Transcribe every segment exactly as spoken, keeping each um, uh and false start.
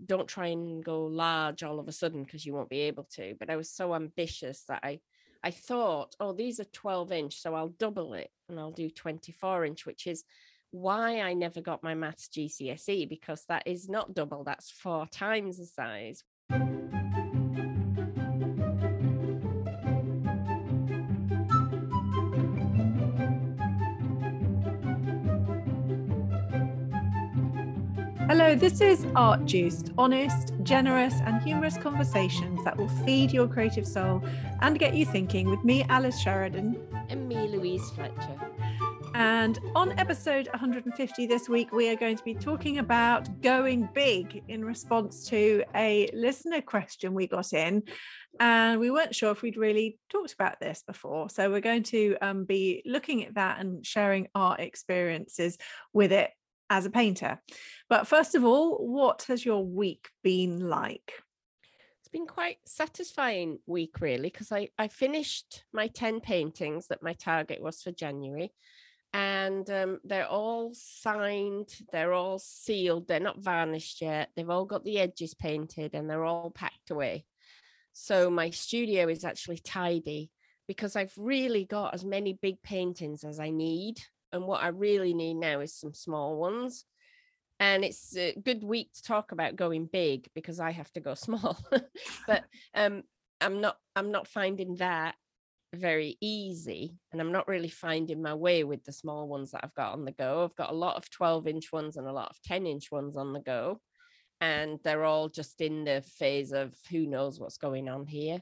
don't try and go large all of a sudden because you won't be able to. But I was so ambitious that I, I thought, oh, these are twelve inch, so I'll double it and I'll do twenty-four inch, which is why I never got my maths G C S E, because that is not double, that's four times the size. Hello, this is Art Juiced, honest, generous and humorous conversations that will feed your creative soul and get you thinking with me, Alice Sheridan. And me, Louise Fletcher. And on episode one hundred fifty this week, we are going to be talking about going big in response to a listener question we got in. And we weren't sure if we'd really talked about this before. So we're going to um, be looking at that and sharing our experiences with it as a painter. But first of all, what has your week been like? It's been quite satisfying week, really, because I, I finished my ten paintings that my target was for January. And um, they're all signed, they're all sealed, they're not varnished yet. They've all got the edges painted and they're all packed away. So my studio is actually tidy because I've really got as many big paintings as I need. And what I really need now is some small ones. And it's a good week to talk about going big because I have to go small. But um, I'm not I'm not finding that very easy. And I'm not really finding my way with the small ones that I've got on the go. I've got a lot of twelve inch ones and a lot of ten inch ones on the go. And they're all just in the phase of who knows what's going on here.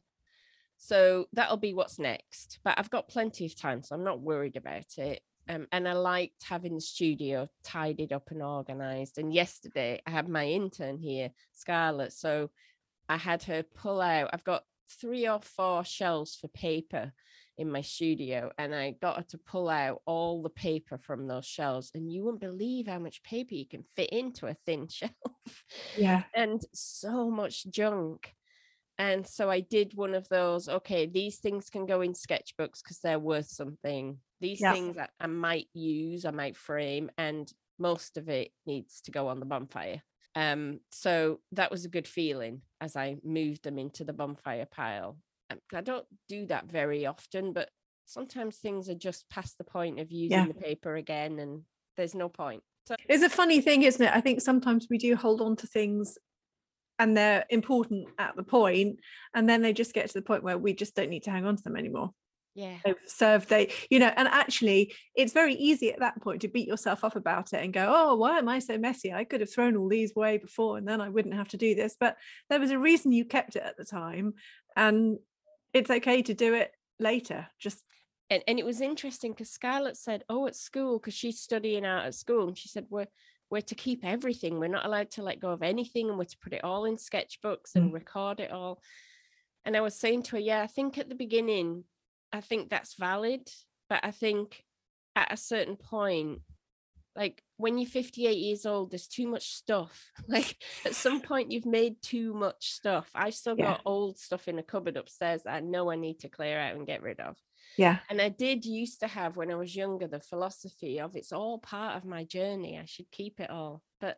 So that'll be what's next. But I've got plenty of time, so I'm not worried about it. Um, and I liked having the studio tidied up and organized. And yesterday I had my intern here, Scarlett. So I had her pull out, I've got three or four shelves for paper in my studio. And I got her to pull out all the paper from those shelves. And you wouldn't believe how much paper you can fit into a thin shelf. Yeah. And so much junk. And so I did one of those, okay, these things can go in sketchbooks because they're worth something. These yeah. things that I might use, I might frame, and most of it needs to go on the bonfire. Um, so that was a good feeling as I moved them into the bonfire pile. I don't do that very often, but sometimes things are just past the point of using yeah. the paper again, and there's no point. So it's a funny thing, isn't it? I think sometimes we do hold on to things and they're important at the point, and then they just get to the point where we just don't need to hang on to them anymore. Yeah. They've served they, you know, and actually it's very easy at that point to beat yourself up about it and go, oh, why am I so messy? I could have thrown all these away before and then I wouldn't have to do this. But there was a reason you kept it at the time, and it's okay to do it later. Just and, and it was interesting because Scarlett said, oh, at school, because she's studying art at school, and she said, we're we're to keep everything. We're not allowed to let go of anything, and we're to put it all in sketchbooks and mm. record it all. And I was saying to her, yeah, I think at the beginning, I think that's valid, but I think at a certain point, like when you're fifty-eight years old, there's too much stuff. Like at some point you've made too much stuff. I've still yeah. got old stuff in a cupboard upstairs that I know I need to clear out and get rid of. Yeah. And I did used to have, when I was younger, the philosophy of it's all part of my journey. I should keep it all. But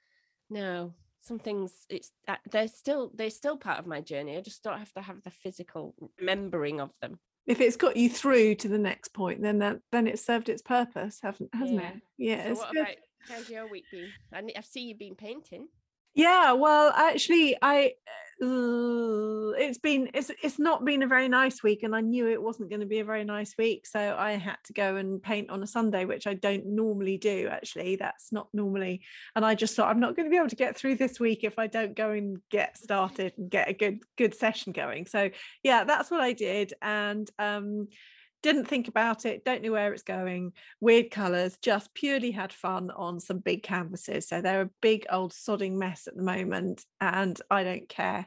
no, some things, it's they're still they're still part of my journey. I just don't have to have the physical remembering of them. If it's got you through to the next point, then that then it's served its purpose, haven't hasn't yeah. it? Yeah. So it's what good. about how's your week been? I, I see you've been painting. Yeah, well, actually, I uh, it's been it's it's not been a very nice week, and I knew it wasn't going to be a very nice week, so I had to go and paint on a Sunday, which I don't normally do. Actually, that's not normally, and I just thought I'm not going to be able to get through this week if I don't go and get started and get a good good session going. So yeah, that's what I did, and um. Didn't think about it, don't know where it's going, weird colours, just purely had fun on some big canvases. So they're a big old sodding mess at the moment, and I don't care.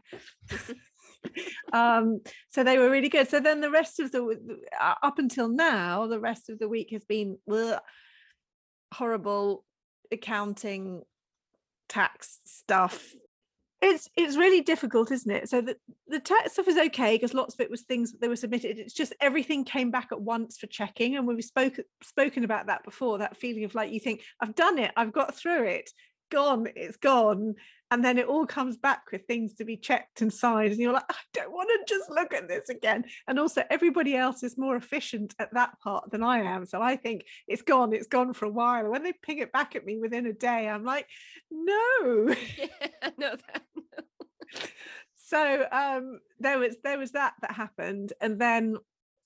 um, so they were really good. So then the rest of the, up until now, the rest of the week has been ugh, horrible accounting, tax stuff. It's it's really difficult, isn't it? So the, the tax stuff is okay because lots of it was things that they were submitted. It's just everything came back at once for checking. And we've spoke, spoken about that before, that feeling of like, you think, I've done it, I've got through it. gone, it's gone. And then it all comes back with things to be checked and signed. And you're like, I don't want to just look at this again. And also everybody else is more efficient at that part than I am. So I think it's gone, it's gone for a while. And when they ping it back at me within a day, I'm like, no. Yeah, I know that. No. So um, there was there was that that happened. And then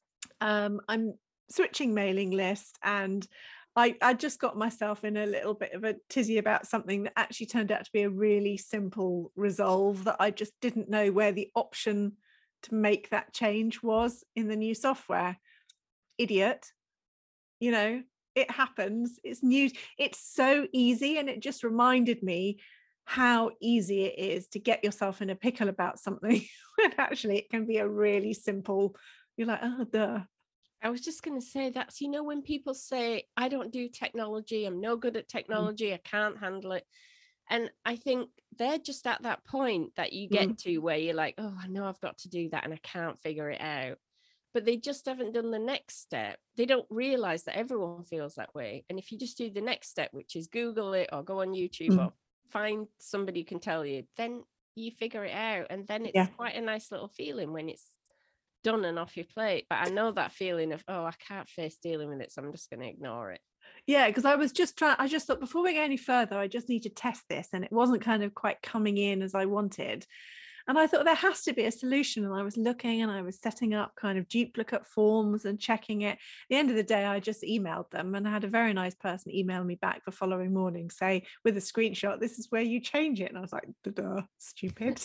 um, I'm switching mailing list, and I, I just got myself in a little bit of a tizzy about something that actually turned out to be a really simple resolve that I just didn't know where the option to make that change was in the new software. Idiot. You know, it happens. It's new. It's so easy. And it just reminded me how easy it is to get yourself in a pickle about something when actually it can be a really simple, you're like, oh, duh. I was just going to say that's, you know, when people say, I don't do technology, I'm no good at technology, mm. I can't handle it. And I think they're just at that point that you get mm. to where you're like, oh, I know I've got to do that and I can't figure it out. But they just haven't done the next step. They don't realize that everyone feels that way. And if you just do the next step, which is Google it or go on YouTube mm. or find somebody who can tell you, then you figure it out. And then it's yeah. quite a nice little feeling when it's done and off your plate. But I know that feeling of, oh, I can't face dealing with it, so I'm just going to ignore it. Yeah, because I was just trying, I just thought before we go any further, I just need to test this. And it wasn't kind of quite coming in as I wanted. And I thought there has to be a solution. And I was looking and I was setting up kind of duplicate forms and checking it. At the end of the day, I just emailed them, and I had a very nice person email me back the following morning, say with a screenshot, this is where you change it. And I was like, duh, stupid.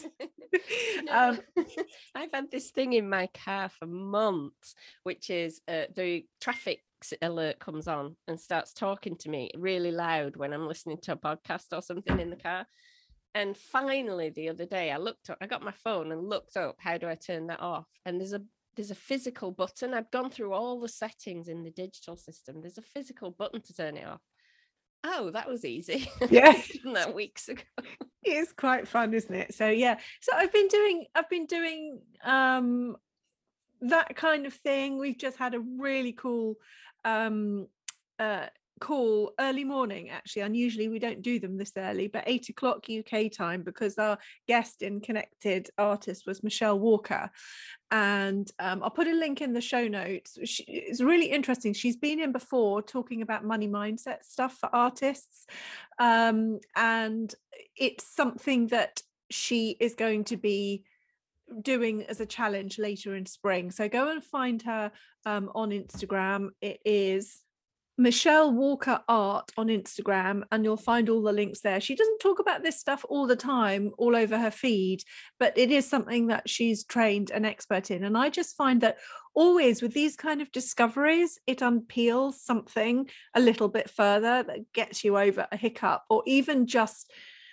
no, um, I've had this thing in my car for months, which is uh, the traffic alert comes on and starts talking to me really loud when I'm listening to a podcast or something in the car. And finally, the other day, I looked up, I got my phone and looked up, how do I turn that off? And there's a there's a physical button. I've gone through all the settings in the digital system. There's a physical button to turn it off. Oh, that was easy. Yeah. That weeks ago. It's quite fun, isn't it? So yeah. So I've been doing, I've been doing um, that kind of thing. We've just had a really cool um, uh, call early morning, actually. Unusually we don't do them this early, but eight o'clock U K time, because our guest in Connected Artist was Michelle Walker, and um, I'll put a link in the show notes. She, it's really interesting. She's been in before talking about money mindset stuff for artists, um, and it's something that she is going to be doing as a challenge later in spring. So go and find her um, on Instagram. It is Michelle Walker Art on Instagram, and you'll find all the links there. She doesn't talk about this stuff all the time all over her feed, but it is something that she's trained an expert in. And I just find that always with these kind of discoveries, it unpeels something a little bit further that gets you over a hiccup, or even just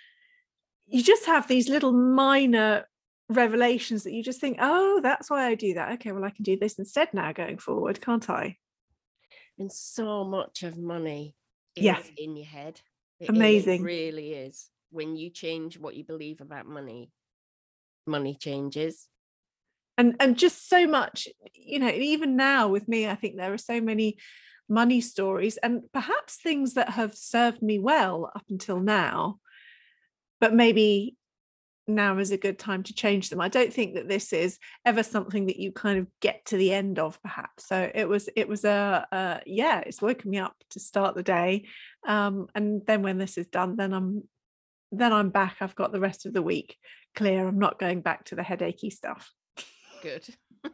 you just have these little minor revelations that you just think, oh, that's why I do that. Okay, well, I can do this instead now going forward, can't I? And so much of money is yeah. in your head. It, Amazing. It really is. When you change what you believe about money, money changes. And and just so much, you know, even now with me, I think there are so many money stories, and perhaps things that have served me well up until now, but maybe now is a good time to change them. I don't think that this is ever something that you kind of get to the end of, perhaps. So it was it was a, a yeah it's woken me up to start the day, um and then when this is done, then I'm then I'm back. I've got the rest of the week clear. I'm not going back to the headachy stuff. Good.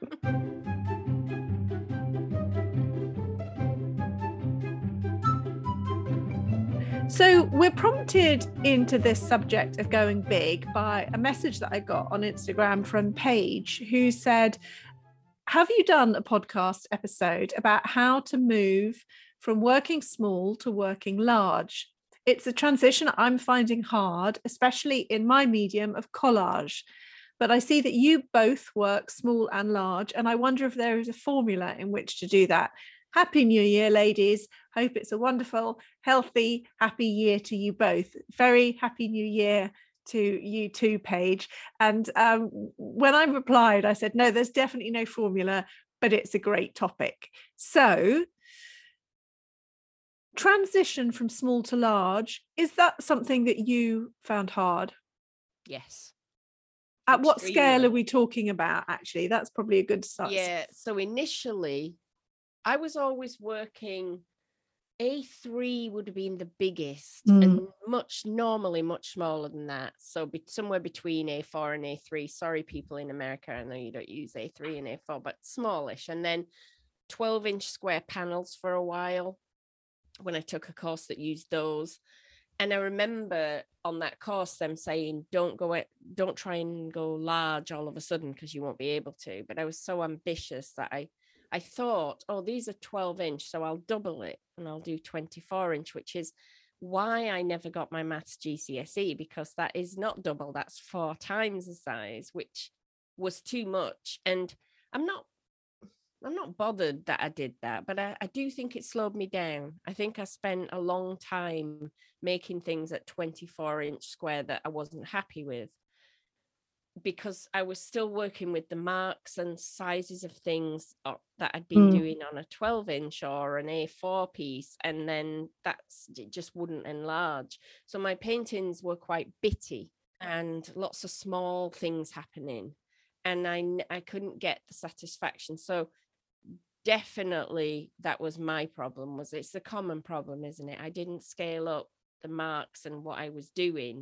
So we're prompted into this subject of going big by a message that I got on Instagram from Paige, who said, have you done a podcast episode about how to move from working small to working large? It's a transition I'm finding hard, especially in my medium of collage. But I see that you both work small and large, and I wonder if there is a formula in which to do that. Happy New Year, ladies. Hope it's a wonderful, healthy, happy year to you both. Very happy New Year to you too, Paige. And um, when I replied, I said, no, there's definitely no formula, but it's a great topic. So transition from small to large, is that something that you found hard? Yes. At what scale Extremely. are we talking about, actually? That's probably a good start. Yeah, so initially I was always working, A three would have been the biggest, Mm. and much normally much smaller than that. So be, somewhere between A four and A three. Sorry, people in America, I know you don't use A three and A four, but smallish. And then twelve inch square panels for a while when I took a course that used those. And I remember on that course them saying, don't go it, don't try and go large all of a sudden because you won't be able to. But I was so ambitious that I I thought, oh, these are twelve inch, so I'll double it and I'll do twenty-four inch, which is why I never got my maths G C S E, because that is not double, that's four times the size, which was too much. And I'm not I'm not bothered that I did that, but I, I do think it slowed me down. I think I spent a long time making things at twenty-four inch square that I wasn't happy with, because I was still working with the marks and sizes of things that I'd been Mm. doing on a twelve inch or an A four piece, and then that's it just wouldn't enlarge. So my paintings were quite bitty and lots of small things happening, and I I couldn't get the satisfaction. So definitely that was my problem. Was it's a common problem, isn't it? I didn't scale up the marks and what I was doing.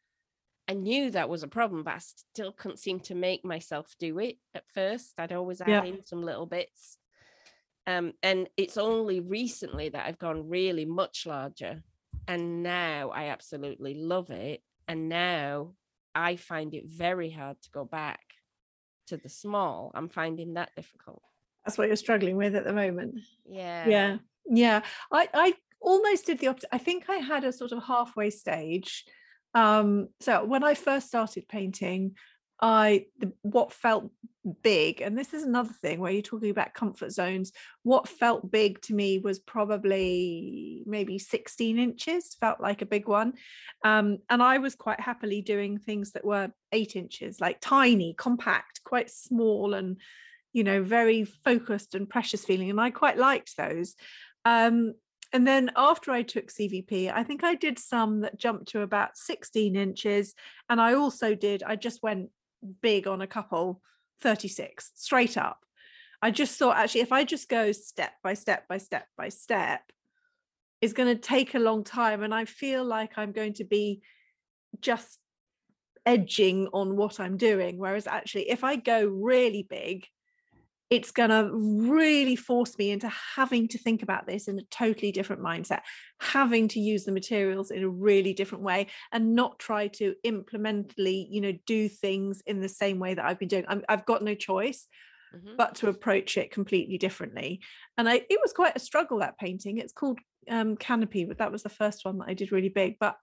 I knew that was a problem, but I still couldn't seem to make myself do it at first. I'd always add Yeah. in some little bits. Um, and it's only recently that I've gone really much larger. And now I absolutely love it. And now I find it very hard to go back to the small. I'm finding that difficult. That's what you're struggling with at the moment. Yeah. Yeah. Yeah. I, I almost did the opposite. I think I had a sort of halfway stage. Um, so when I first started painting, I the, what felt big, and this is another thing where you're talking about comfort zones, what felt big to me was probably maybe sixteen inches, felt like a big one. Um, and I was quite happily doing things that were eight inches, like tiny, compact, quite small, and you know, very focused and precious feeling. And I quite liked those. Um, and then after I took C V P, I think I did some that jumped to about sixteen inches. And I also did, I just went big on a couple, thirty-six, straight up. I just thought, actually, if I just go step by step by step by step, it's going to take a long time. And I feel like I'm going to be just edging on what I'm doing. Whereas actually, if I go really big, it's going to really force me into having to think about this in a totally different mindset, having to use the materials in a really different way, and not try to implementally, you know, do things in the same way that I've been doing. I'm, I've got no choice mm-hmm. but to approach it completely differently. And I, it was quite a struggle, that painting. It's called um, Canopy, but that was the first one that I did really big. But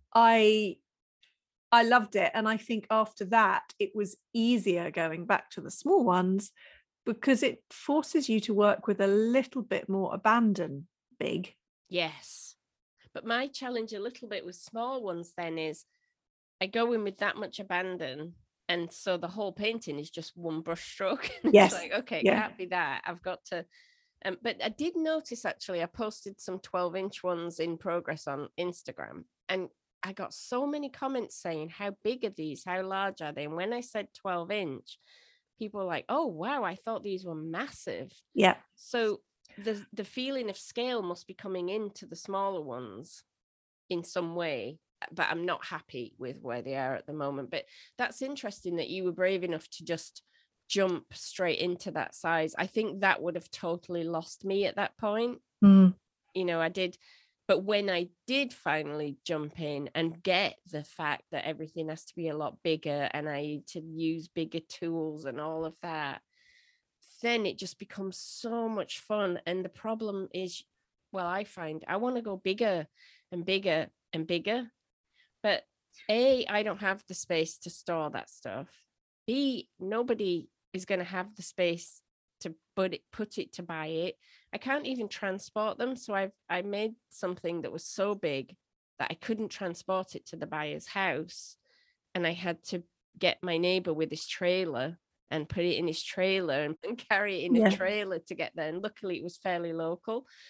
I, I loved it. And I think after that, it was easier going back to the small ones, because it forces you to work with a little bit more abandon big. Yes. But my challenge a little bit with small ones then is I go in with that much abandon. And so the whole painting is just one brush stroke. Yes. It's like, okay, it yeah. can't be that. I've got to. Um, but I did notice, actually, I posted some twelve inch ones in progress on Instagram. And I got so many comments saying, how big are these? How large are they? And when I said twelve inch, people were like, oh, wow, I thought these were massive. Yeah. So the the feeling of scale must be coming into the smaller ones in some way, but I'm not happy with where they are at the moment. But that's interesting that you were brave enough to just jump straight into that size. I think that would have totally lost me at that point. Mm. You know, I did. But when I did finally jump in and get the fact that everything has to be a lot bigger and I need to use bigger tools and all of that, then it just becomes so much fun. And the problem is, well, I find I want to go bigger and bigger and bigger. But A, I don't have the space to store that stuff. B, nobody is going to have the space to put it, put it to buy it. I can't even transport them. So I've I made something that was so big that I couldn't transport it to the buyer's house. And I had to get my neighbor with his trailer and put it in his trailer and, and carry it in yeah. a trailer to get there. And luckily it was fairly local.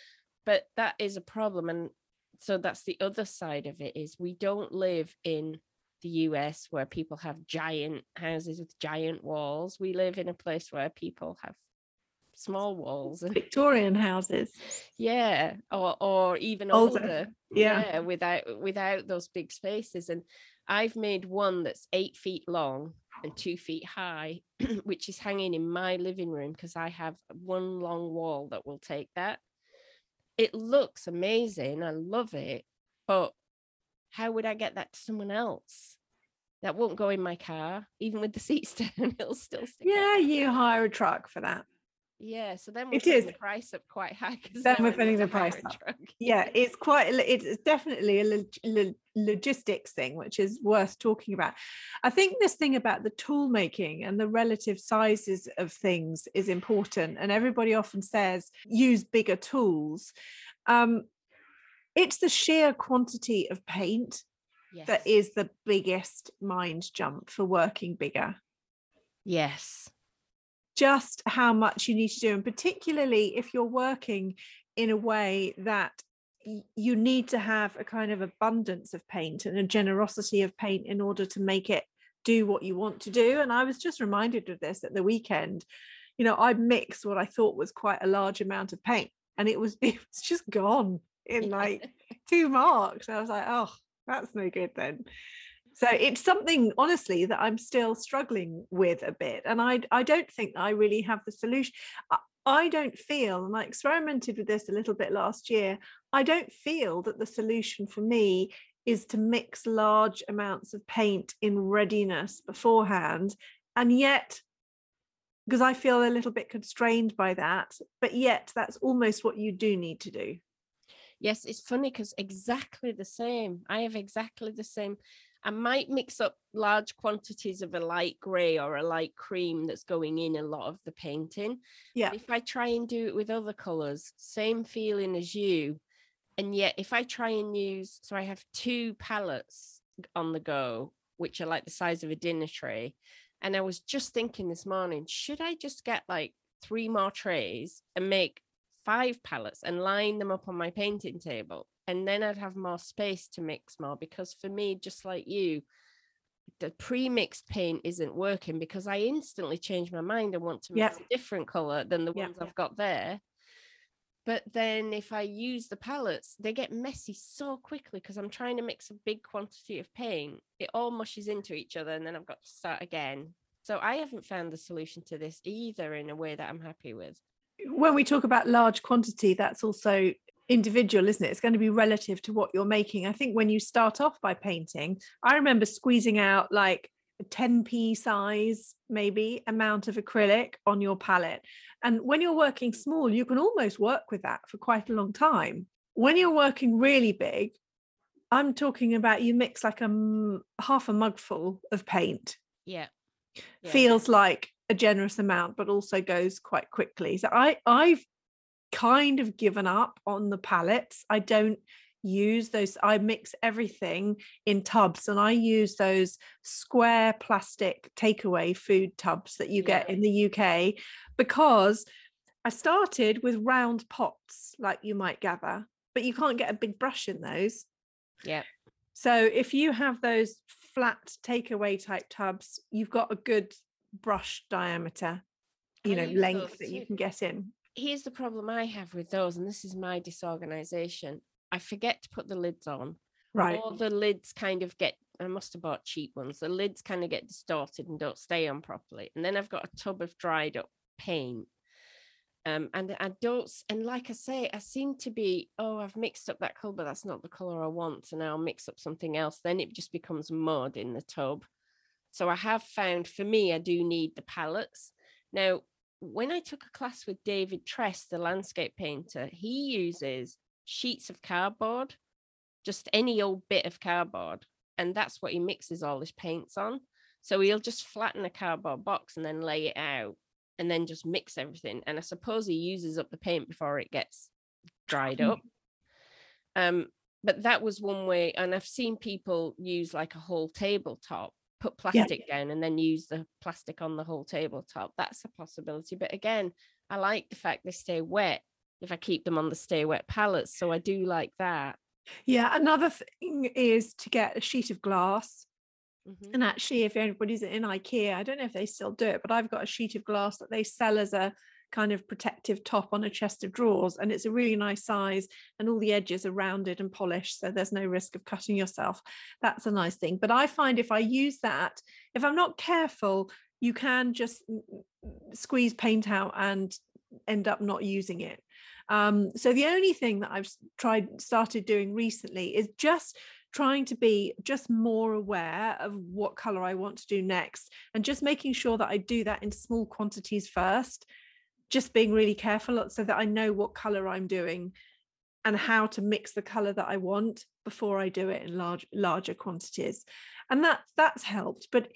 but that is a problem. And so that's the other side of it, is we don't live in the U S where people have giant houses with giant walls. We live in a place where people have small walls and Victorian houses. Yeah, or or even Older. older. Yeah. Yeah, without without those big spaces. And I've made one that's eight feet long and two feet high, which is hanging in my living room because I have one long wall that will take that. It looks amazing. I love it. But how would I get that to someone else? That won't go in my car, even with the seats down. It'll still stick Yeah, out. you hire a truck for that. Yeah, so then we're It putting is. the price up quite high. Then we're putting the price up. Truck. Yeah, it's quite, it's definitely a log- log- logistics thing, which is worth talking about. I think this thing about the tool making and the relative sizes of things is important. And everybody often says, use bigger tools. Um, it's the sheer quantity of paint Yes. that is the biggest mind jump for working bigger. Yes. Just how much you need to do, and particularly if you're working in a way that y- you need to have a kind of abundance of paint and a generosity of paint in order to make it do what you want to do. And I was just reminded of this at the weekend. You know, I mixed what I thought was quite a large amount of paint, and it was it was just gone in like two marks. I was like, oh, that's no good then. So it's something, honestly, that I'm still struggling with a bit. And I, I don't think I really have the solution. I, I don't feel, and I experimented with this a little bit last year, I don't feel that the solution for me is to mix large amounts of paint in readiness beforehand. And yet, because I feel a little bit constrained by that, but yet that's almost what you do need to do. Yes, it's funny because exactly the same. I have exactly the same. I might mix up large quantities of a light grey or a light cream that's going in a lot of the painting. Yeah. But if I try and do it with other colours, same feeling as you. And yet if I try and use, so I have two palettes on the go, which are like the size of a dinner tray. And I was just thinking this morning, should I just get like three more trays and make five palettes and line them up on my painting table? And then I'd have more space to mix more, because for me, just like you, the pre-mixed paint isn't working because I instantly change my mind and want to mix Yep. a different color than the Yep. ones I've got there. But then if I use the palettes, they get messy so quickly because I'm trying to mix a big quantity of paint. It all mushes into each other and then I've got to start again. So I haven't found the solution to this either in a way that I'm happy with. When we talk about large quantity, that's also individual, isn't it? It's going to be relative to what you're making. I think when you start off by painting, I remember squeezing out like a ten p size maybe amount of acrylic on your palette. And when you're working small, you can almost work with that for quite a long time. When you're working really big, I'm talking about you mix like a m- half a mug full of paint. Yeah. Yeah. Feels like a generous amount, but also goes quite quickly. So I I've kind of given up on the palettes. I don't use those. I mix everything in tubs, and I use those square plastic takeaway food tubs that you Yeah. get in the U K, because I started with round pots, like you might gather, but you can't get a big brush in those. Yeah. So if you have those flat takeaway type tubs, you've got a good brush diameter, you I know, use length those that you too. can get in. Here's the problem I have with those, and this is my disorganization. I forget to put the lids on. Right. Or the lids kind of get, I must have bought cheap ones. The lids kind of get distorted and don't stay on properly. And then I've got a tub of dried up paint. Um, and I don't, and like I say, I seem to be, oh, I've mixed up that color, but that's not the color I want. So now I'll mix up something else. Then it just becomes mud in the tub. So I have found, for me, I do need the palettes. Now, when I took a class with David Tress, the landscape painter, he uses sheets of cardboard, just any old bit of cardboard. And that's what he mixes all his paints on. So he'll just flatten a cardboard box and then lay it out and then just mix everything. And I suppose he uses up the paint before it gets dried up. Um, but that was one way. And I've seen people use like a whole tabletop, put plastic yeah. down and then use the plastic on the whole tabletop. That's a possibility. But again, I like the fact they stay wet if I keep them on the Stay Wet palettes. So I do like that. Yeah, another thing is to get a sheet of glass. Mm-hmm. And actually, if anybody's in IKEA, I don't know if they still do it, but I've got a sheet of glass that they sell as a kind of protective top on a chest of drawers, and it's a really nice size, and all the edges are rounded and polished, so there's no risk of cutting yourself. That's a nice thing. But I find if I use that, if I'm not careful, you can just squeeze paint out and end up not using it. Um, so the only thing that I've tried started doing recently is just trying to be just more aware of what color I want to do next, and just making sure that I do that in small quantities first, just being really careful so that I know what color I'm doing and how to mix the color that I want before I do it in large larger quantities. And that that's helped, but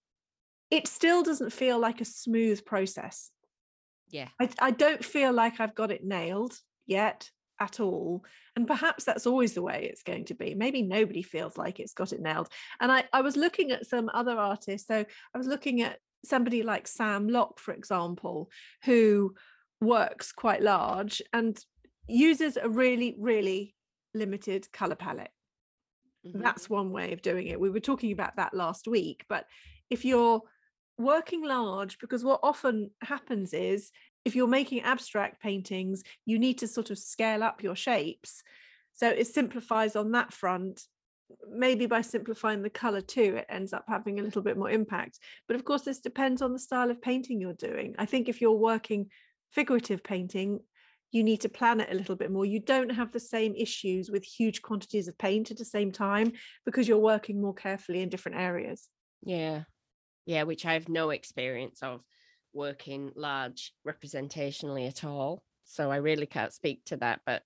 it still doesn't feel like a smooth process. Yeah. I, I don't feel like I've got it nailed yet at all. And perhaps that's always the way it's going to be. Maybe nobody feels like it's got it nailed. And I, I was looking at some other artists. So I was looking at somebody like Sam Lock, for example, who works quite large and uses a really, really limited color palette. Mm-hmm. That's one way of doing it. We were talking about that last week. But if you're working large, because what often happens is if you're making abstract paintings, you need to sort of scale up your shapes. So it simplifies on that front. Maybe by simplifying the color too, it ends up having a little bit more impact. But of course, this depends on the style of painting you're doing. I think if you're working figurative painting, you need to plan it a little bit more. You don't have the same issues with huge quantities of paint at the same time because you're working more carefully in different areas. Yeah. Yeah, which I have no experience of working large representationally at all. So I really can't speak to that. But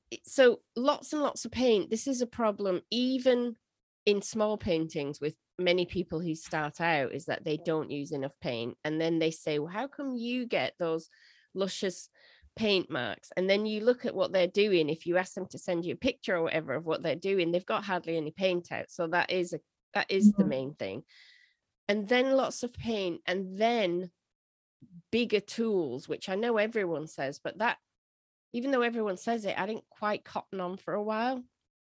so lots and lots of paint. This is a problem, even in small paintings with many people who start out, is that they don't use enough paint. And then they say, well, how come you get those luscious paint marks? And then you look at what they're doing. If you ask them to send you a picture or whatever of what they're doing, they've got hardly any paint out. So that is a that is mm-hmm. the main thing. And then lots of paint, and then bigger tools, which I know everyone says, but that, even though everyone says it, I didn't quite cotton on for a while.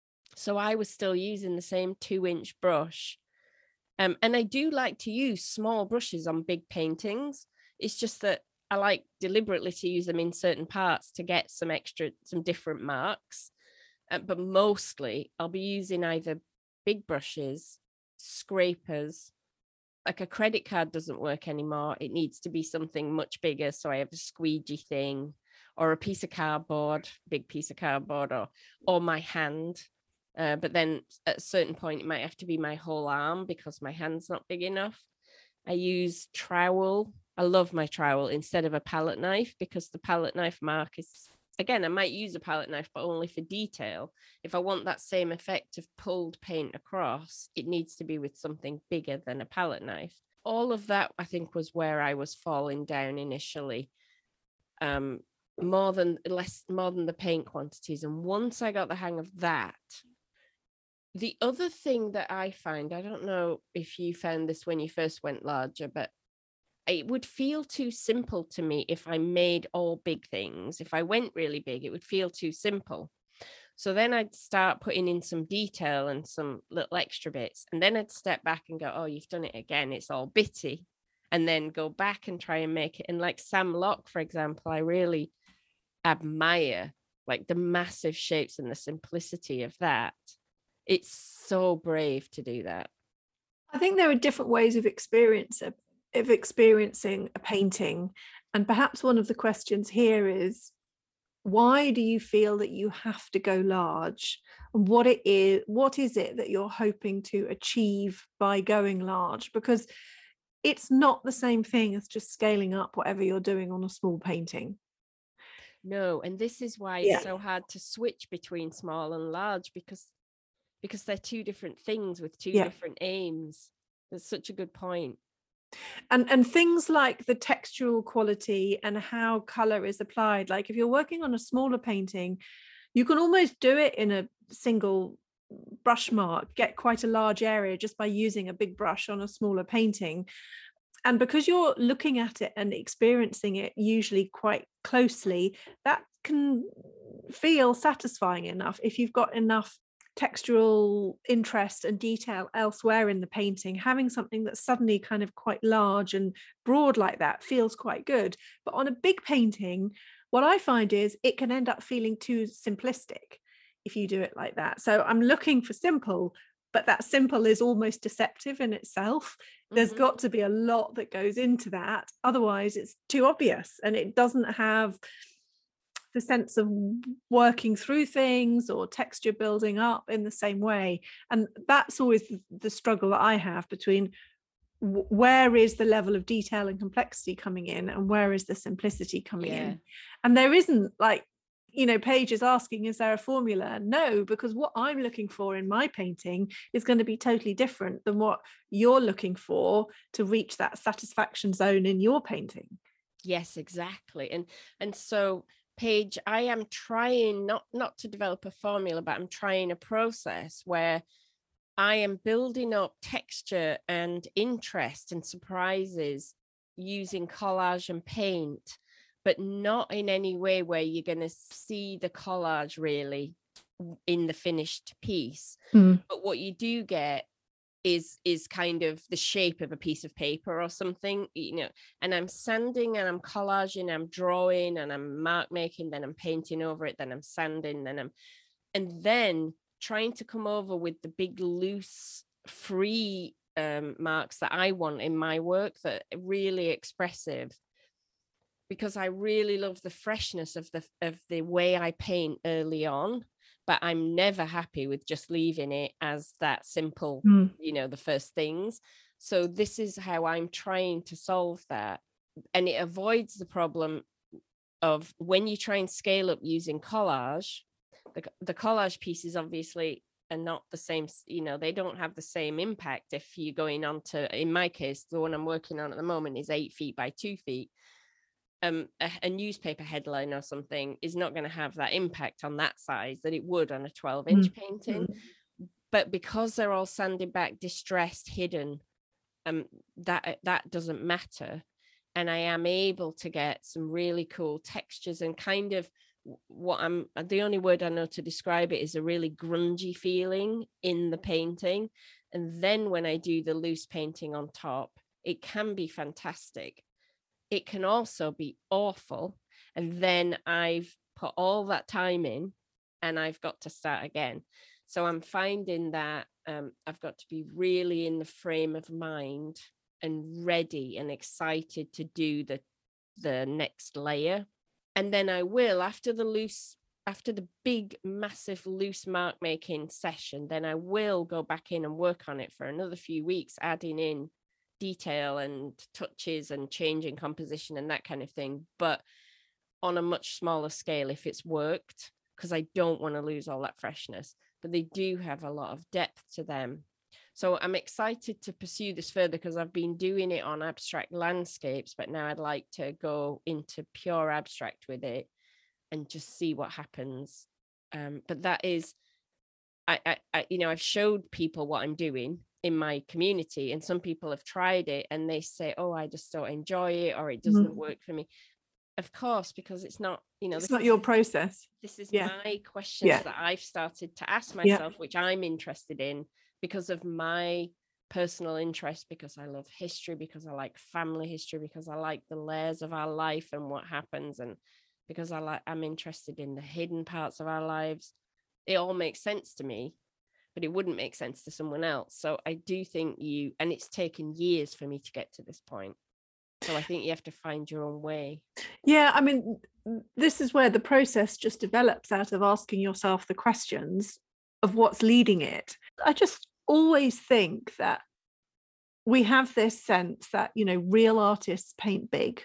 So I was still using the same two inch brush. Um, and I do like to use small brushes on big paintings. It's just that I like deliberately to use them in certain parts to get some extra, some different marks. Uh, but mostly I'll be using either big brushes, scrapers. Like a credit card doesn't work anymore. It needs to be something much bigger. So I have a squeegee thing or a piece of cardboard, big piece of cardboard, or or my hand. Uh, but then at a certain point, it might have to be my whole arm because my hand's not big enough. I use trowel. I love my trowel instead of a palette knife because the palette knife mark is, again, I might use a palette knife, but only for detail. If I want that same effect of pulled paint across, it needs to be with something bigger than a palette knife. All of that, I think, was where I was falling down initially, um, more than less, more than the paint quantities. And once I got the hang of that, the other thing that I find, I don't know if you found this when you first went larger, but it would feel too simple to me if I made all big things. If I went really big, it would feel too simple. So then I'd start putting in some detail and some little extra bits. And then I'd step back and go, oh, you've done it again. It's all bitty. And then go back and try and make it. And like Sam Lock, for example, I really admire like the massive shapes and the simplicity of that. It's so brave to do that. I think there are different ways of experience of, of experiencing a painting. And perhaps one of the questions here is, why do you feel that you have to go large? And what it is, what is it that you're hoping to achieve by going large? Because it's not the same thing as just scaling up whatever you're doing on a small painting. No, and this is why Yeah. it's so hard to switch between small and large, because because they're two different things with two yeah. different aims. That's such a good point. And and things like the textural quality and how color is applied. Like if you're working on a smaller painting, you can almost do it in a single brush mark, get quite a large area just by using a big brush on a smaller painting. And because you're looking at it and experiencing it usually quite closely, that can feel satisfying enough if you've got enough textural interest and detail elsewhere in the painting. Having something that's suddenly kind of quite large and broad like that feels quite good. But on a big painting, what I find is it can end up feeling too simplistic if you do it like that. So I'm looking for simple, but that simple is almost deceptive in itself. There's Mhm. got to be a lot that goes into that. Otherwise, it's too obvious and it doesn't have the sense of working through things or texture building up in the same way. And that's always the, the struggle that I have between w- where is the level of detail and complexity coming in and where is the simplicity coming Yeah. in. And there isn't, like, you know, Paige is asking, is there a formula? No, because what I'm looking for in my painting is going to be totally different than what you're looking for to reach that satisfaction zone in your painting. Yes, exactly. And and so, Paige, I am trying not not to develop a formula, but I'm trying a process where I am building up texture and interest and surprises using collage and paint, but not in any way where you're going to see the collage really in the finished piece. Mm. But what you do get is is kind of the shape of a piece of paper or something, you know, and I'm sanding and I'm collaging, I'm drawing and I'm mark making, then I'm painting over it, then I'm sanding, then I'm, and then trying to come over with the big loose free um, marks that I want in my work that are really expressive, because I really love the freshness of the of the way I paint early on, but I'm never happy with just leaving it as that simple, Mm. you know, the first things. So this is how I'm trying to solve that. And it avoids the problem of when you try and scale up using collage, the, the collage pieces obviously are not the same, you know, they don't have the same impact if you're going on to, in my case, the one I'm working on at the moment is eight feet by two feet. Um, a, a newspaper headline or something is not going to have that impact on that size that it would on a twelve inch Mm. painting. Mm. But because they're all sanded back, distressed, hidden, um, that that doesn't matter. And I am able to get some really cool textures and kind of what I'm, the only word I know to describe it is a really grungy feeling in the painting. And then when I do the loose painting on top, it can be fantastic. It can also be awful. And then I've put all that time in and I've got to start again. So I'm finding that um, I've got to be really in the frame of mind and ready and excited to do the the next layer. And then I will, after the loose, after the big, massive loose mark making session, then I will go back in and work on it for another few weeks, adding in detail and touches and changing composition and that kind of thing, but on a much smaller scale if it's worked, because I don't want to lose all that freshness. But they do have a lot of depth to them. So I'm excited to pursue this further because I've been doing it on abstract landscapes, but now I'd like to go into pure abstract with it and just see what happens. Um, but that is, I, I, I, you know, I've showed people what I'm doing in my community, and some people have tried it and they say, oh, I just don't enjoy it, or it doesn't mm. work for me. Of course, because it's not, you know, it's this not is, your process. This is yeah. my questions yeah. that I've started to ask myself, yeah. which I'm interested in because of my personal interest, because I love history, because I like family history, because I like the layers of our life and what happens, and because I like, I'm interested in the hidden parts of our lives. It all makes sense to me, but it wouldn't make sense to someone else. So I do think you, and it's taken years for me to get to this point. So I think you have to find your own way. Yeah, I mean, this is where the process just develops out of asking yourself the questions of what's leading it. I just always think that we have this sense that, you know, real artists paint big.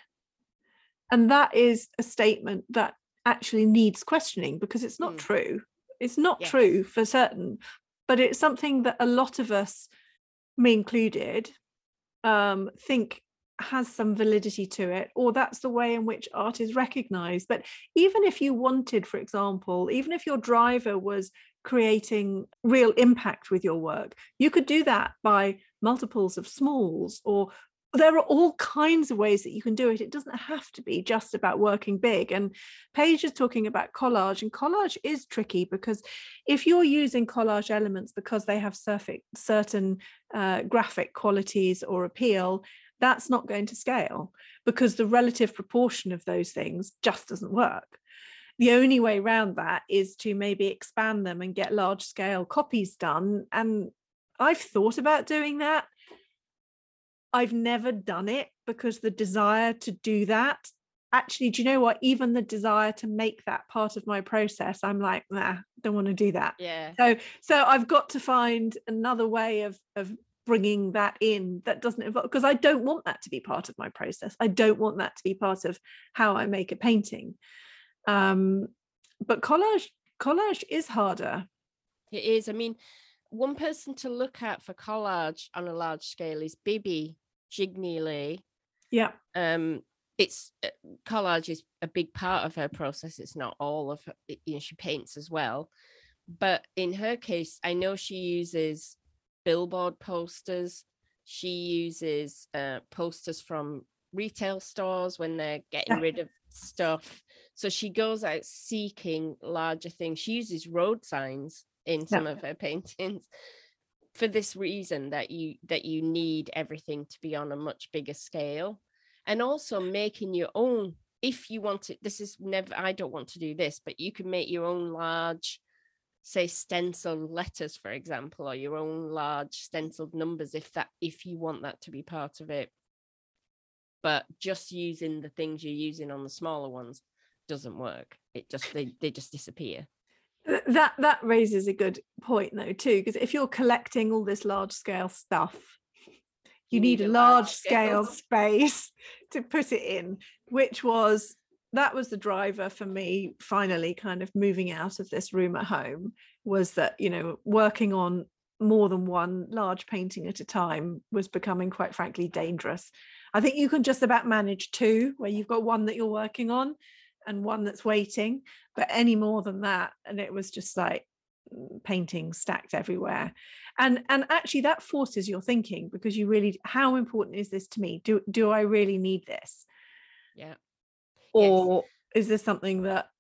And that is a statement that actually needs questioning, because it's not mm. true. It's not yes. true for certain, but it's something that a lot of us, me included, um, think has some validity to it, or that's the way in which art is recognized. But even if you wanted, for example, even if your driver was creating real impact with your work, you could do that by multiples of smalls, or there are all kinds of ways that you can do it. It doesn't have to be just about working big. And Paige is talking about collage, and collage is tricky because if you're using collage elements because they have certain uh, graphic qualities or appeal, that's not going to scale because the relative proportion of those things just doesn't work. The only way around that is to maybe expand them and get large scale copies done. And I've thought about doing that. I've never done it because the desire to do that, actually, do you know what? Even the desire to make that part of my process, I'm like, nah, don't want to do that. Yeah. So, so I've got to find another way of of bringing that in that doesn't involve, because I don't want that to be part of my process. I don't want that to be part of how I make a painting. Um, but collage, collage is harder. It is. I mean, one person to look at for collage on a large scale is Bibi Gignaly. Yeah. Um, it's uh, collage is a big part of her process. It's not all of her, you know, she paints as well. But in her case, I know she uses billboard posters. She uses uh, posters from retail stores when they're getting Yeah. rid of stuff. So she goes out seeking larger things. She uses road signs in some yeah. of her paintings for this reason, that you that you need everything to be on a much bigger scale. And also making your own, if you want it, this is never, I don't want to do this, but you can make your own large, say, stencil letters, for example, or your own large stenciled numbers, if that if you want that to be part of it. But just using the things you're using on the smaller ones doesn't work. It just they, they just disappear. That that raises a good point though too, because if you're collecting all this large scale stuff, you, you need, need a large, large scale, scale space to put it in, which was that was the driver for me finally kind of moving out of this room at home, was that, you know, working on more than one large painting at a time was becoming, quite frankly, dangerous. I think you can just about manage two, where you've got one that you're working on and one that's waiting, but any more than that, and it was just like painting stacked everywhere. And and actually that forces your thinking, because you really, how important is this to me? Do do I really need this? Yeah. Or yes. Is this something that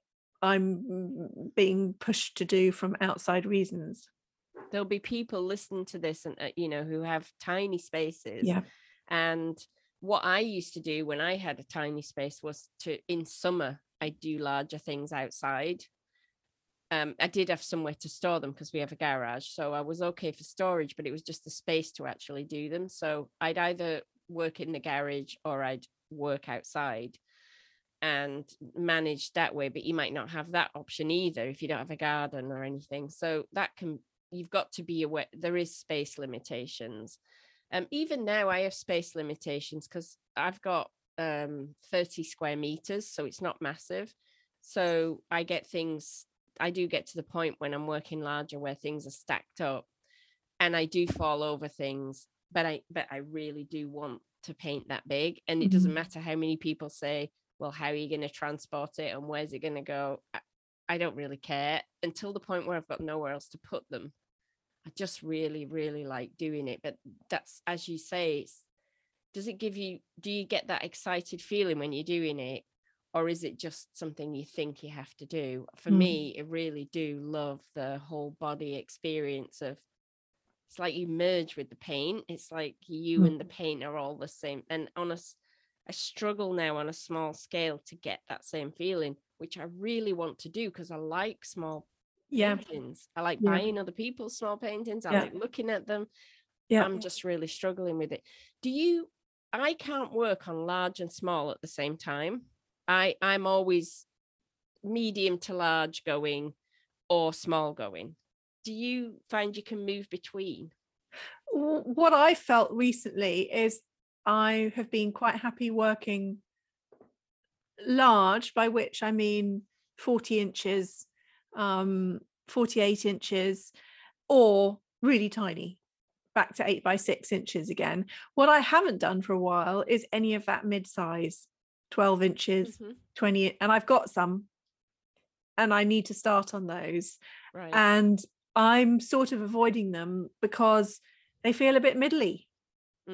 I'm being pushed to do from outside reasons? There'll be people listening to this and uh, you know, who have tiny spaces. Yeah. And what I used to do when I had a tiny space was to, in summer, I do larger things outside. Um, I did have somewhere to store them because we have a garage, so I was okay for storage, but it was just the space to actually do them. So I'd either work in the garage or I'd work outside and manage that way. But you might not have that option either if you don't have a garden or anything. So that can, you've got to be aware there is space limitations. Um, even now I have space limitations because I've got um, thirty square meters, so it's not massive. So I get things, I do get to the point when I'm working larger where things are stacked up and I do fall over things, but I, but I really do want to paint that big. And it mm-hmm. doesn't matter how many people say, well, how are you going to transport it and where's it going to go? I, I don't really care until the point where I've got nowhere else to put them. I just really, really like doing it. But that's, as you say, it's, does it give you, do you get that excited feeling when you're doing it? Or is it just something you think you have to do? For mm. me, I really do love the whole body experience of, it's like you merge with the paint. It's like you mm. and the paint are all the same. And on a, I struggle now on a small scale to get that same feeling, which I really want to do because I like small yeah. paintings. I like yeah. buying other people's small paintings. I yeah. like looking at them. Yeah. I'm just really struggling with it. Do you, I can't work on large and small at the same time. I, I'm always medium to large going or small going. Do you find you can move between? What I felt recently is I have been quite happy working large, by which I mean forty inches, um, forty-eight inches, or really tiny, back to eight by six inches again. What I haven't done for a while is any of that mid-size, twelve inches, mm-hmm. twenty, and I've got some, and I need to start on those. Right. And I'm sort of avoiding them because they feel a bit middly. Mm.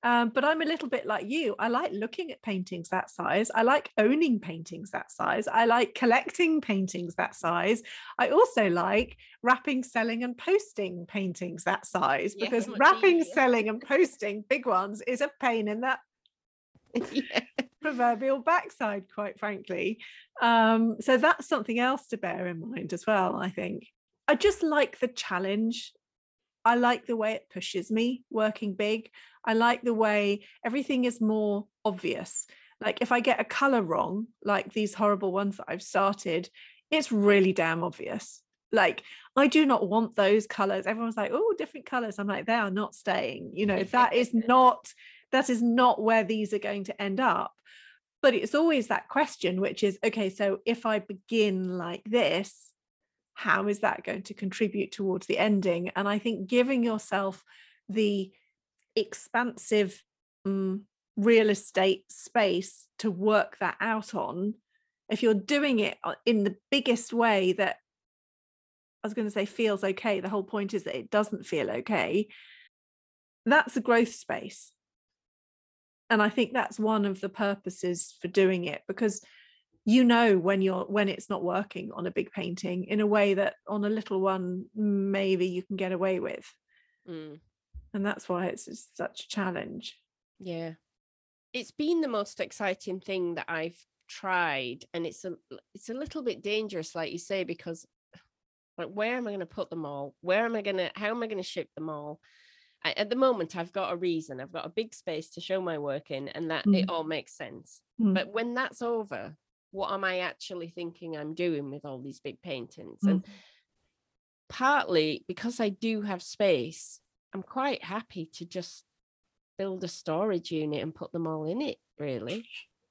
Um, but I'm a little bit like you. I like looking at paintings that size. I like owning paintings that size. I like collecting paintings that size. I also like wrapping, selling, and posting paintings that size, Yeah, because much wrapping, easier. selling, and posting big ones is a pain in that Yeah. proverbial backside, quite frankly. Um, so that's something else to bear in mind as well, I think. I just like the challenge. I like the way it pushes me working big. I like the way everything is more obvious. Like if I get a color wrong, like these horrible ones that I've started, it's really damn obvious. Like I do not want those colors. Everyone's like, oh, different colors. I'm like, they are not staying. You know, that is not, that is not where these are going to end up. But it's always that question, which is, okay, so if I begin like this, how is that going to contribute towards the ending? And I think giving yourself the expansive um, real estate space to work that out on, if you're doing it in the biggest way that, I was going to say feels okay, the whole point is that it doesn't feel okay, that's a growth space. And I think that's one of the purposes for doing it, because you know when you're when it's not working on a big painting in a way that on a little one maybe you can get away with. Mm. And that's why it's just such a challenge. Yeah, it's been the most exciting thing that I've tried, and it's a it's a little bit dangerous, like you say, because like, where am I going to put them all? Where am I going to how am I going to ship them all? I, at the moment I've got a reason, I've got a big space to show my work in, and that mm. it all makes sense. Mm. But when that's over, what am I actually thinking I'm doing with all these big paintings? Mm. And partly because I do have space, I'm quite happy to just build a storage unit and put them all in it, really.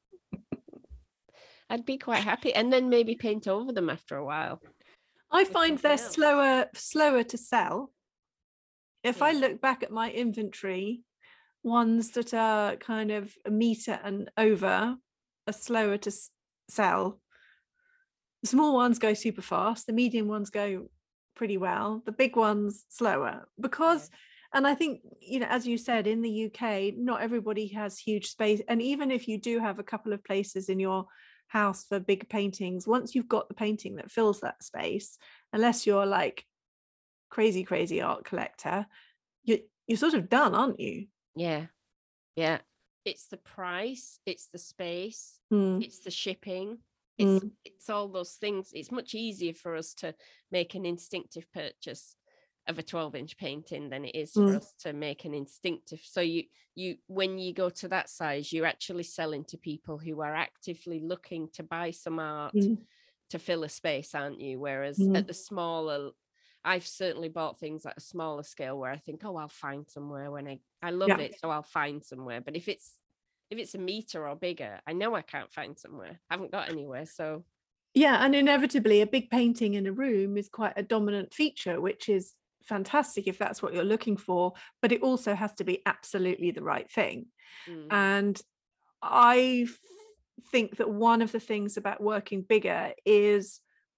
I'd be quite happy, and then maybe paint over them after a while. I find they're else. slower slower to sell. If yeah. I look back at my inventory, ones that are kind of a meter and over are slower to s- sell. The small ones go super fast. The medium ones go pretty well. The big ones slower, because, yeah. and I think, you know, as you said, in the U K, not everybody has huge space. And even if you do have a couple of places in your house for big paintings, once you've got the painting that fills that space, unless you're like crazy, crazy art collector, you, you're sort of done, aren't you? Yeah. Yeah. It's the price, it's the space, mm. it's the shipping. It's mm. it's all those things. It's much easier for us to make an instinctive purchase of a twelve inch painting than it is mm. for us to make an instinctive. So you you when you go to that size, you're actually selling to people who are actively looking to buy some art mm. to fill a space, aren't you? Whereas mm. at the smaller, I've certainly bought things at a smaller scale where I think, oh, I'll find somewhere when I I love yeah. it, so I'll find somewhere. But if it's If it's a meter or bigger, I know I can't find somewhere. I haven't got anywhere. So yeah, and inevitably a big painting in a room is quite a dominant feature, which is fantastic if that's what you're looking for, but it also has to be absolutely the right thing. Mm. And I think that one of the things about working bigger is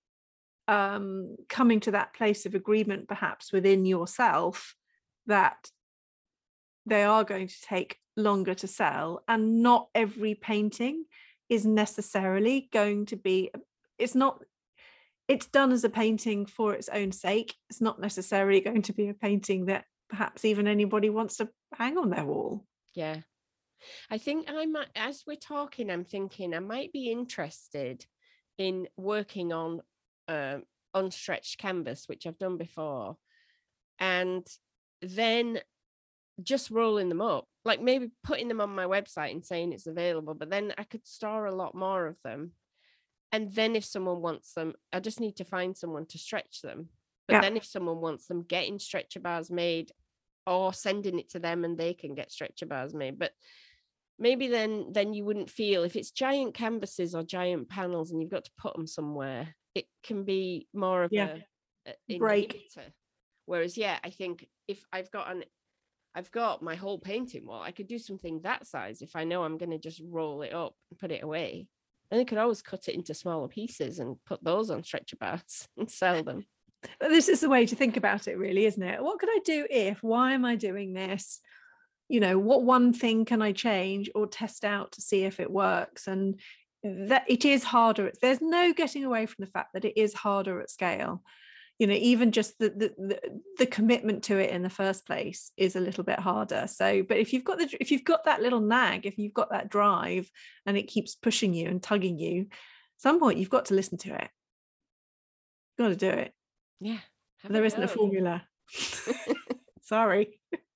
um, coming to that place of agreement, perhaps within yourself, that they are going to take longer to sell, and not every painting is necessarily going to be, it's not, it's done as a painting for its own sake. It's not necessarily going to be a painting that perhaps even anybody wants to hang on their wall. Yeah. I think I might, as we're talking, I'm thinking I might be interested in working on uh, unstretched canvas, which I've done before, and then just rolling them up, like maybe putting them on my website and saying it's available, but then I could store a lot more of them. And then if someone wants them, I just need to find someone to stretch them. But yeah. then if someone wants them, getting stretcher bars made or sending it to them and they can get stretcher bars made. But maybe then then you wouldn't feel, if it's giant canvases or giant panels and you've got to put them somewhere, it can be more of yeah. a, a break. Inhibitor. Whereas, yeah, I think if I've got an I've got my whole painting wall, I could do something that size if I know I'm going to just roll it up and put it away. And I could always cut it into smaller pieces and put those on stretcher bars and sell them. This is the way to think about it, really, isn't it? What could I do if? Why am I doing this? you know, what one thing can I change or test out to see if it works? And that it is harder. There's no getting away from the fact that it is harder at scale. You know, even just the, the the the commitment to it in the first place is a little bit harder. So, but if you've got the if you've got that little nag, if you've got that drive, and it keeps pushing you and tugging you, at some point you've got to listen to it. You've got to do it. Yeah, there isn't a formula. Sorry.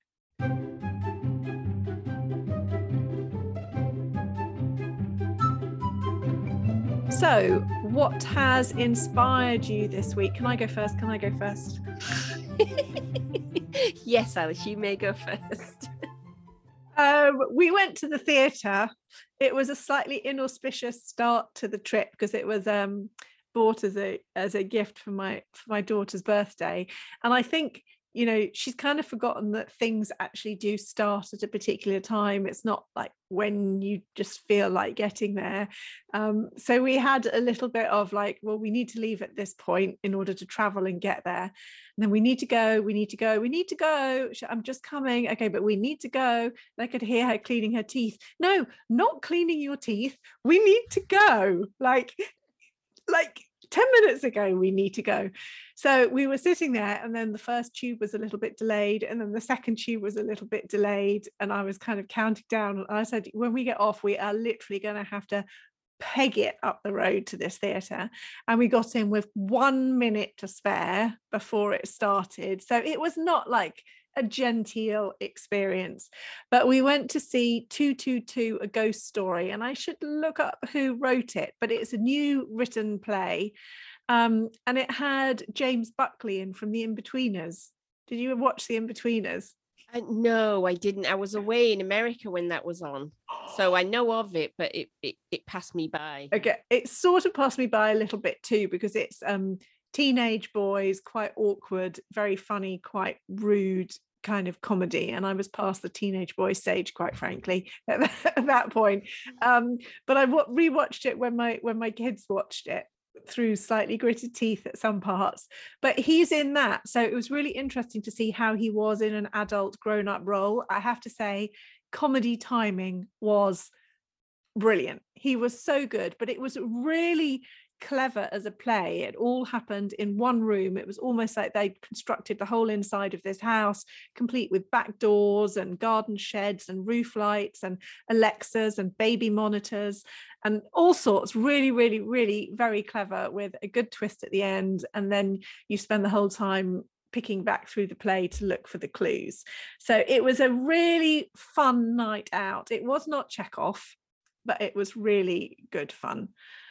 So, what has inspired you this week? Can I go first? Can I go first? Yes, Alice, you may go first. Um, we went to the theatre. It was a slightly inauspicious start to the trip because it was um, bought as a as a gift for my for my daughter's birthday, and I think, you know, she's kind of forgotten that things actually do start at a particular time. It's not like when you just feel like getting there. Um, so we had a little bit of like, well, we need to leave at this point in order to travel and get there. And then we need to go, we need to go, we need to go. I'm just coming. Okay, but we need to go. And I could hear her cleaning her teeth. No, not cleaning your teeth. We need to go. Like, like ten minutes ago, we need to go. So we were sitting there, and then the first tube was a little bit delayed, and then the second tube was a little bit delayed, and I was kind of counting down, and I said, when we get off, we are literally going to have to peg it up the road to this theatre. And we got in with one minute to spare before it started, so it was not like a genteel experience. But we went to see two two two, A Ghost Story, and I should look up who wrote it, but it's a new written play, um, and it had James Buckley in from The Inbetweeners. Did you watch The Inbetweeners? Uh, no, I didn't. I was away in America when that was on, so I know of it, but it it, it passed me by. Okay, it sort of passed me by a little bit too, because it's um teenage boys, quite awkward, very funny, quite rude kind of comedy, and I was past the teenage boy stage, quite frankly, at that, at that point. Um, but I w- rewatched it when my when my kids watched it through slightly gritted teeth at some parts. But he's in that, so it was really interesting to see how he was in an adult grown-up role. I have to say, comedy timing was brilliant. He was so good, but it was really clever as a play. It all happened in one room. It was almost like they constructed the whole inside of this house, complete with back doors and garden sheds and roof lights and Alexas and baby monitors and all sorts. Really, really, really very clever, with a good twist at the end. And then you spend the whole time picking back through the play to look for the clues. So it was a really fun night out. It was not Chekhov, but it was really good fun.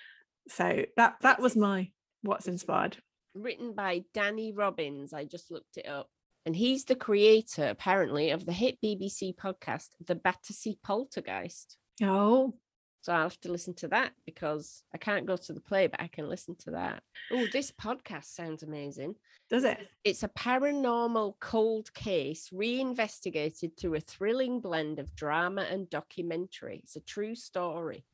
So that that was my what's inspired. Written by Danny Robbins. I just looked it up, and he's the creator, apparently, of the hit B B C podcast The Battersea Poltergeist. Oh, so I'll have to listen to that, because I can't go to the play, but I can listen to that. Oh, this podcast sounds amazing. Does it? It's a paranormal cold case reinvestigated through a thrilling blend of drama and documentary. It's a true story.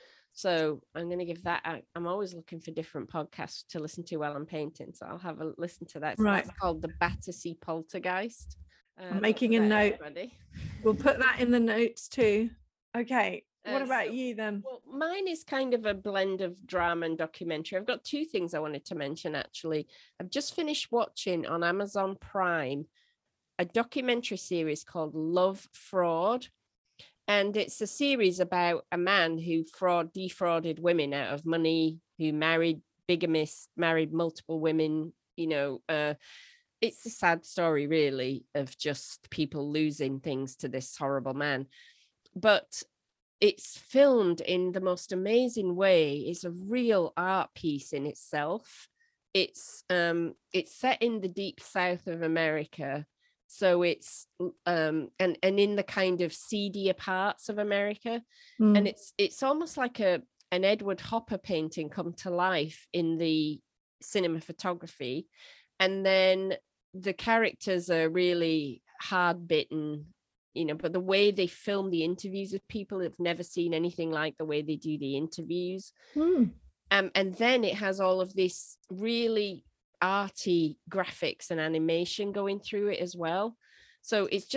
So I'm going to give that out. I'm always looking for different podcasts to listen to while I'm painting. So I'll have a listen to that. So right. It's called The Battersea Poltergeist. Uh, I'm making a note. Everybody. We'll put that in the notes too. Okay. What uh, about so, you then? Well, mine is kind of a blend of drama and documentary. I've got two things I wanted to mention, actually. I've just finished watching on Amazon Prime a documentary series called Love Fraud. And it's a series about a man who fraud defrauded women out of money, who married bigamist, married multiple women. You know, uh, it's a sad story, really, of just people losing things to this horrible man. But it's filmed in the most amazing way. It's a real art piece in itself. It's um, it's set in the deep south of America. So it's um and and in the kind of seedier parts of America, mm. and it's it's almost like a an Edward Hopper painting come to life in the cinema photography, and then the characters are really hard bitten, you know. But the way they film the interviews with people, have never seen anything like the way they do the interviews, mm. um, and then it has all of this really arty graphics and animation going through it as well. So it's just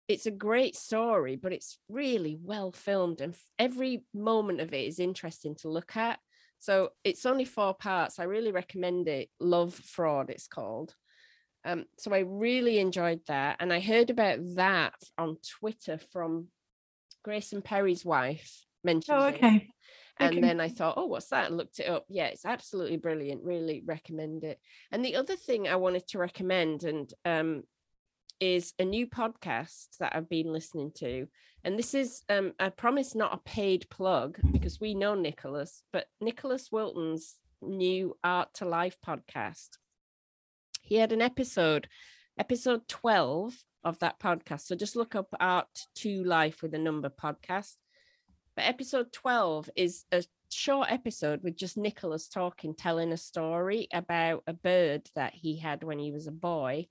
it's a great story, but it's really well filmed, and every moment of it is interesting to look at. So it's only four parts. I really recommend it. Love, Fraud, it's called. Um, so I really enjoyed that. And I heard about that on Twitter from Grayson Perry's wife mentioned oh, okay. it. And okay. then I thought, oh, what's that? And looked it up. Yeah, it's absolutely brilliant. Really recommend it. And the other thing I wanted to recommend and um, is a new podcast that I've been listening to. And this is, um, I promise, not a paid plug because we know Nicholas, but Nicholas Wilton's new Art to Life podcast. He had an episode, episode twelve of that podcast. So just look up Art to Life with a number podcast. But episode twelve is a short episode with just Nicholas talking, telling a story about a bird that he had when he was a boy,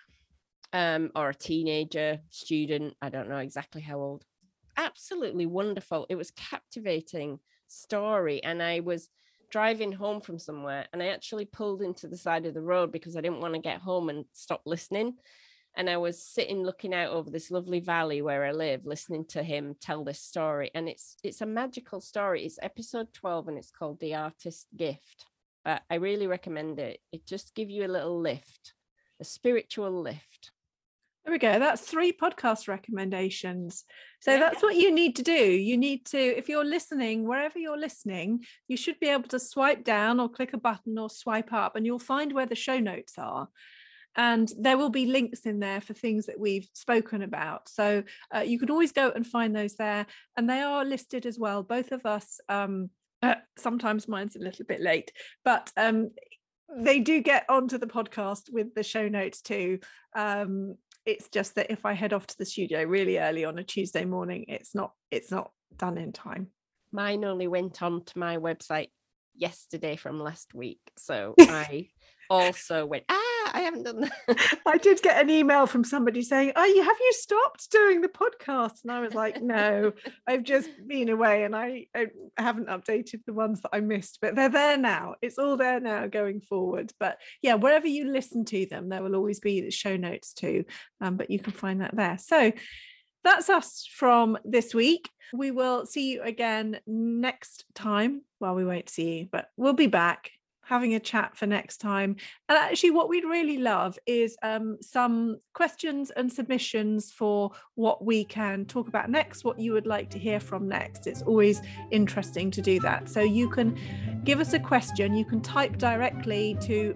um, or a teenager, student. I don't know exactly how old. Absolutely wonderful. It was captivating story. And I was driving home from somewhere and I actually pulled into the side of the road because I didn't want to get home and stop listening. And I was sitting looking out over this lovely valley where I live, listening to him tell this story. And it's it's a magical story. It's episode twelve and it's called The Artist's Gift. But I really recommend it. It just gives you a little lift, a spiritual lift. There we go. That's three podcast recommendations. So Yeah. that's what you need to do. You need to, if you're listening, wherever you're listening, you should be able to swipe down or click a button or swipe up and you'll find where the show notes are. And there will be links in there for things that we've spoken about. So uh, you can always go and find those there. And they are listed as well. Both of us, um, uh, sometimes mine's a little bit late, but um, they do get onto the podcast with the show notes too. Um, it's just that if I head off to the studio really early on a Tuesday morning, it's not it's not done in time. Mine only went on to my website yesterday from last week. So I also went, ah, I haven't done that. I did get an email from somebody saying, oh, you have you stopped doing the podcast? And I was like, no, I've just been away and I, I haven't updated the ones that I missed, but they're there now. It's all there now going forward. But yeah, wherever you listen to them, there will always be the show notes too. Um, but you can find that there. So that's us from this week. We will see you again next time. Well, we won't see you, but we'll be back having a chat for next time. And actually what we'd really love is um, some questions and submissions for what we can talk about next, what you would like to hear from next. It's always interesting to do that. So you can give us a question. You can type directly to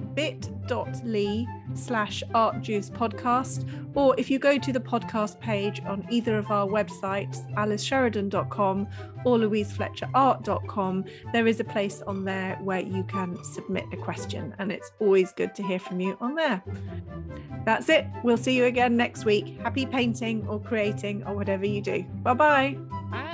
bit.ly slash artjuice podcast, or if you go to the podcast page on either of our websites, alice sheridan dot com or louise fletcher art dot com, there is a place on there where you can submit a question, and it's always good to hear from you on there. That's it. We'll see you again next week. Happy painting or creating or whatever you do. Bye-bye. Bye.